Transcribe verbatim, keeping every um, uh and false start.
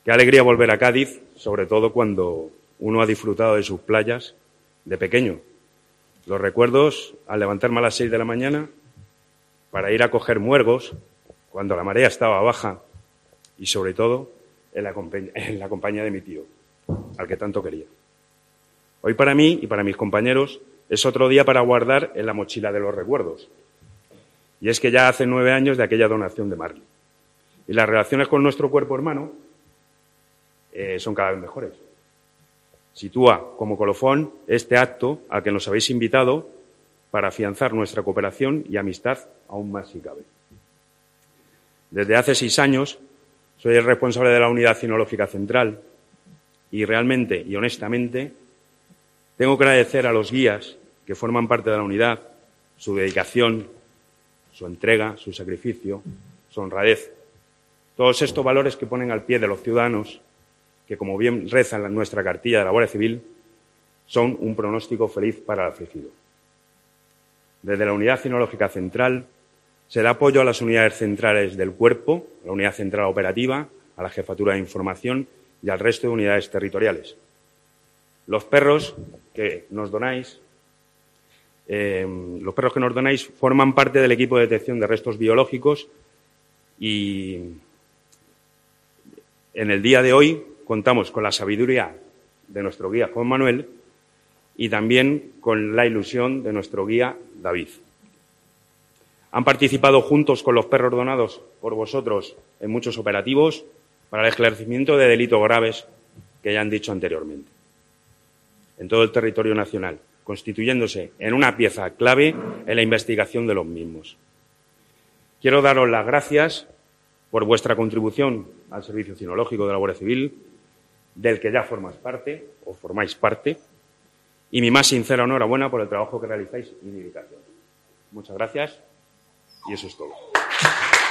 Qué alegría volver a Cádiz, sobre todo cuando uno ha disfrutado de sus playas de pequeño. Los recuerdos al levantarme a las seis de la mañana para ir a coger muergos cuando la marea estaba baja y, sobre todo, en la, en la compañía de mi tío, al que tanto quería. Hoy para mí y para mis compañeros es otro día para guardar en la mochila de los recuerdos. Y es que ya hace nueve años de aquella donación de Marley. Y las relaciones con nuestro cuerpo hermano eh, son cada vez mejores. Sitúa como colofón este acto al que nos habéis invitado para afianzar nuestra cooperación y amistad aún más si cabe. Desde hace seis años soy el responsable de la Unidad Cinológica Central y realmente y honestamente tengo que agradecer a los guías que forman parte de la unidad su dedicación, su entrega, su sacrificio, su honradez. Todos estos valores que ponen al pie de los ciudadanos, que como bien reza en nuestra cartilla de la Guardia Civil, son un pronóstico feliz para el afligido. Desde la Unidad Cinológica Central se da apoyo a las unidades centrales del cuerpo, a la Unidad Central Operativa, a la Jefatura de Información y al resto de unidades territoriales. Los perros que nos donáis, eh, los perros que nos donáis forman parte del equipo de detección de restos biológicos y en el día de hoy contamos con la sabiduría de nuestro guía Juan Manuel y también con la ilusión de nuestro guía David. Han participado juntos con los perros donados por vosotros en muchos operativos para el esclarecimiento de delitos graves que ya han dicho anteriormente, en todo el territorio nacional, constituyéndose en una pieza clave en la investigación de los mismos. Quiero daros las gracias por vuestra contribución al Servicio Cinológico de la Guardia Civil, del que ya formáis parte, o formáis parte, y mi más sincera enhorabuena por el trabajo que realizáis y dedicación. Muchas gracias, y eso es todo.